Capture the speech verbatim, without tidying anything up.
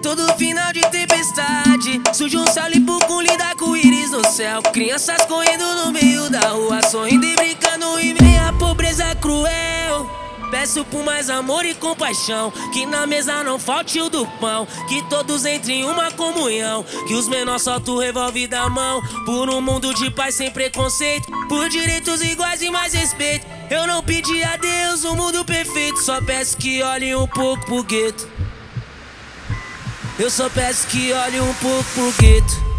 Todo final de tempestade surge um céu limpo com linda arco-íris no céu. Crianças correndo no meio da rua, sorrindo e brincando em meio à pobreza cruel. Peço por mais amor e compaixão, que na mesa não falte o do pão, que todos entrem em uma comunhão, que os menores soltem o revólver da mão. Por um mundo de paz sem preconceito, por direitos iguais e mais respeito. Eu não pedi a Deus um mundo perfeito, só peço que olhe um pouco pro gueto. Eu só peço que olhe um pouco pro gueto.